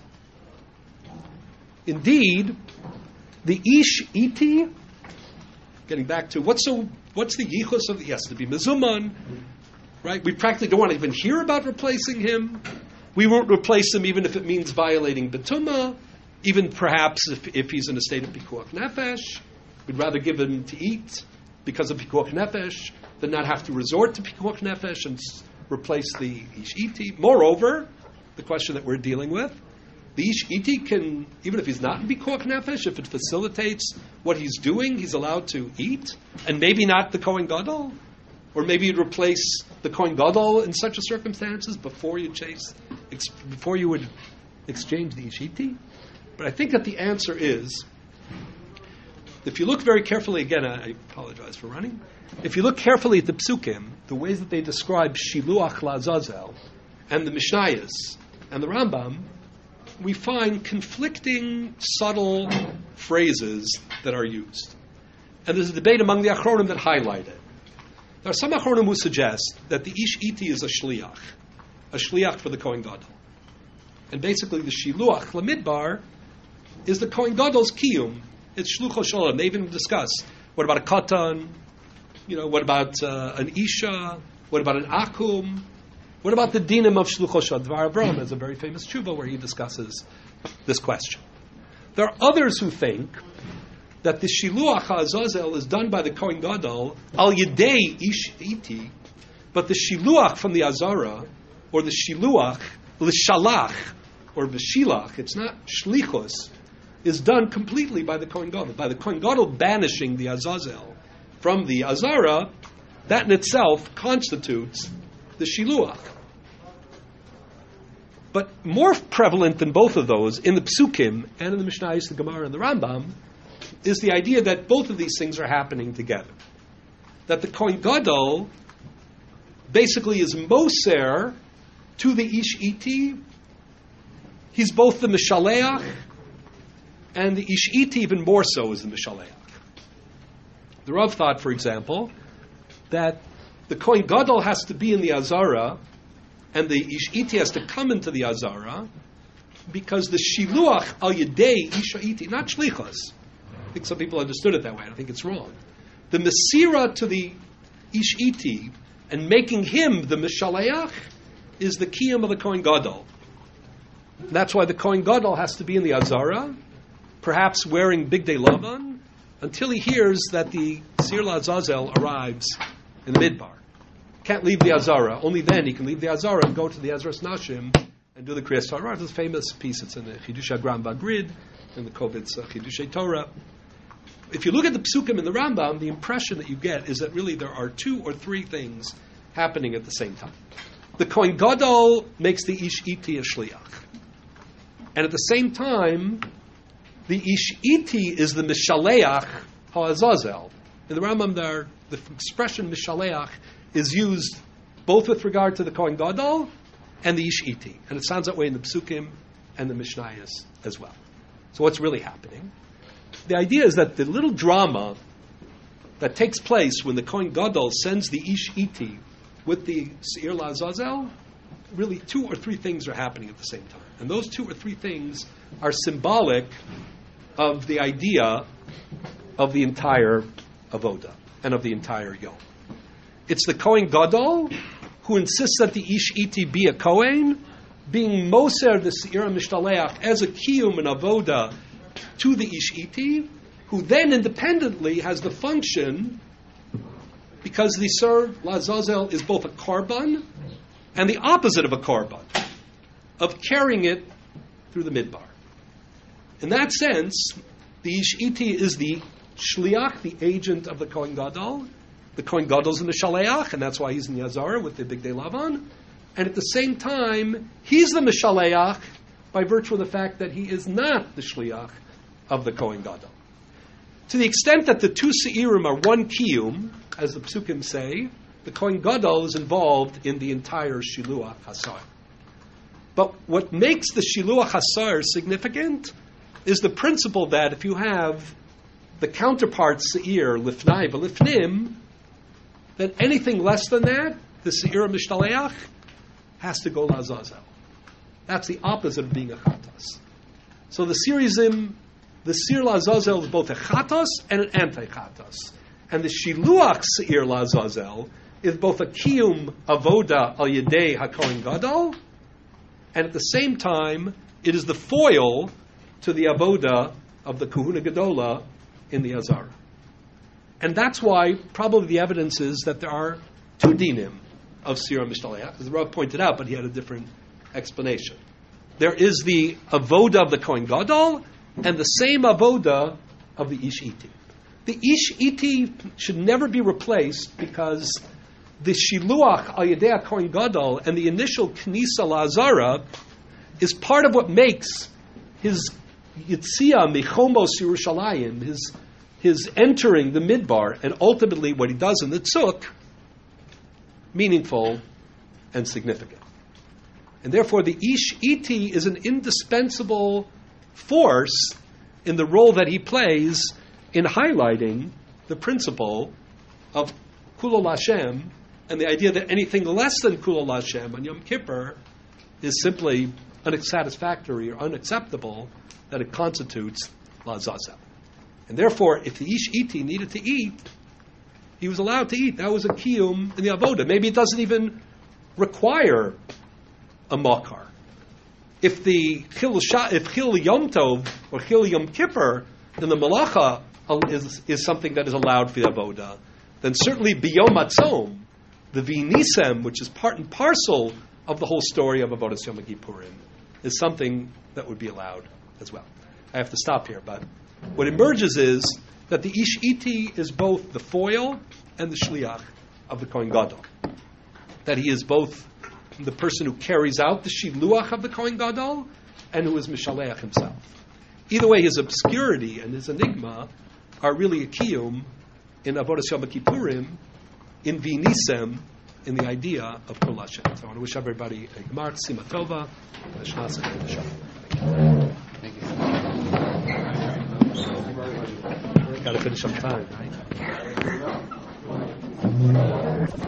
Indeed, the Ish Iti, getting back to what's so what's the yichus of the yes to be Mezuman, right? We practically don't want to even hear about replacing him. We won't replace him even if it means violating Betuma, even perhaps if, if he's in a state of Pikuach Nefesh. We'd rather give him to eat because of Pikuach Nefesh than not have to resort to Pikuach Nefesh and s- replace the Ish Iti. Moreover, the question that we're dealing with, the Ish Iti can, even if he's not in Pikuach Nefesh, if it facilitates what he's doing, he's allowed to eat, and maybe not the Kohen Gadol. Or maybe you'd replace the Kohen Gadol in such a circumstances before you chase, ex- before you would exchange the Ish Iti. But I think that the answer is, if you look very carefully, again, I, I apologize for running. If you look carefully at the Psukim, the ways that they describe Shiluach Lazazel, and the Mishnayos, and the Rambam, we find conflicting, subtle phrases that are used. And there's a debate among the Achronim that highlight it. There are some Achronim who suggest that the Ish Iti is a Shliach, a Shliach for the Kohen Gadol. And basically the Shiluach Lamidbar is the Kohen Gadol's Kiyum. It's Shlucho Shalom. They even discuss, what about a Katan? You know, what about uh, an Isha? What about an Akum? What about the Dinim of Shlucho Shalom? Dvar Avraham is a very famous tshuva where he discusses this question. There are others who think that the Shiluach HaAzazel is done by the Kohen Gadol al Yedei Ish Iti, but the Shiluach from the Azara, or the Shiluach, L'Shalach, or V'Shilach, it's not Shlichus, is done completely by the Kohen Gadol. By the Kohen Gadol banishing the Azazel from the Azara, that in itself constitutes the Shiluach. But more prevalent than both of those in the Psukim and in the Mishnayos, the Gemara, and the Rambam is the idea that both of these things are happening together. That the Kohen Gadol basically is Moser to the Ish Iti. He's both the Mishaleach, and the Ish Iti even more so is the Mishaleach. The Rav thought, for example, that the Kohen Gadol has to be in the Azara, and the Ish Iti has to come into the Azara, because the Shiluach al Yedei Ish Iti, not Shlichos. I think some people understood it that way. I think it's wrong. The Mesira to the Ish Iti and making him the Mishaleach is the Kiyum of the Kohen Gadol. That's why the Kohen Gadol has to be in the Azara, perhaps wearing Bigdei Lavan, until he hears that the Seir Lazazel arrives in the Midbar. Can't leave the Azara. Only then he can leave the Azara and go to the Ezras Nashim and do the Kriyas Torah. It's a famous piece. It's in the Chidush HaGram Bagrid, in the Kovitz uh, Chidush Torah. If you look at the Psukim in the Rambam, the impression that you get is that really there are two or three things happening at the same time. The Kohen Gadol makes the Ish Iti a Shliach. And at the same time, the Ish Iti is the Mishaleach HaAzazel. In the Rambam, there, the expression Mishaleach is used both with regard to the Kohen Gadol and the Ish Iti. And it sounds that way in the Psukim and the Mishnayos as well. So what's really happening? The idea is that the little drama that takes place when the Kohen Gadol sends the Ish Iti with the Seir Lazazel, really two or three things are happening at the same time. And those two or three things are symbolic of the idea of the entire Avoda and of the entire Yom. It's the Kohen Gadol who insists that the Ish Iti be a Kohen, being Moser the Seir Mishtaleach as a Kiyum and Avoda to the Ish Iti, who then independently has the function, because the Seir Lazazel is both a Korban and the opposite of a Korban, of carrying it through the Midbar. In that sense, the Ish Iti is the Shliach, the agent of the Kohen Gadol. The Kohen Gadol is in the Shaleach, and that's why he's in the Azara with the Bigdei Lavan. And at the same time, he's the Mishaleach by virtue of the fact that he is not the Shliach of the Kohen Gadol. To the extent that the two Seirim are one Kiyum, as the Psukim say, the Kohen Gadol is involved in the entire Shiluach Hasar. But what makes the Shiluach Hasar significant is the principle that if you have the counterpart Seir, Lifnai v'Lifnim, then anything less than that, the Seir Mishtaleach, has to go Lazazel. That's the opposite of being a Chatas. So the Sirizim, the Seir Lazazel is both a Chatas and an anti-Chatas. And the Shiluach Seir Lazazel is both a Kiyum Avoda al Yedei HaKohen Gadol, and at the same time, it is the foil to the Avoda of the Kahuna Gedola in the Azara. And that's why probably the evidence is that there are two dinim of Seir Mishtaleach, as the Rav pointed out, but he had a different explanation. There is the Avoda of the Kohen Gadol and the same Avoda of the Ish Iti. The Ish Iti should never be replaced because the Shiluach al Yedei Kohen Gadol and the initial Knisa Lazara is part of what makes his Yitzia Mechomos Yerushalayim, his his entering the Midbar, and ultimately what he does in the Tzuk, meaningful and significant. And therefore the Ish Iti is an indispensable force in the role that he plays in highlighting the principle of Kulol Hashem and the idea that anything less than Kulol Hashem on Yom Kippur is simply unsatisfactory or unacceptable, that it constitutes Lazazel. And therefore, if the Ish Iti needed to eat, he was allowed to eat. That was a kiyum in the avoda. Maybe it doesn't even require a makar. If the chil if chil Yom Tov or chil Yom Kippur, then the malacha is, is something that is allowed for the avoda. Then certainly biyom atzom, the vinisem, which is part and parcel of the whole story of avodas Yom Kippurim, is something that would be allowed as well. I have to stop here, but what emerges is that the Ish Iti is both the foil and the shliach of the Kohen Gadol. That he is both the person who carries out the shiluach of the Kohen Gadol and who is Mishaleach himself. Either way, his obscurity and his enigma are really a kiyum in Avodas Yom Kippurim, in Vinisem, in the idea of Kol Hashem. So I want to wish everybody a Gemar Tzima Tova, and a Shnas and a Shalom. Thank you. Got to finish on time, right?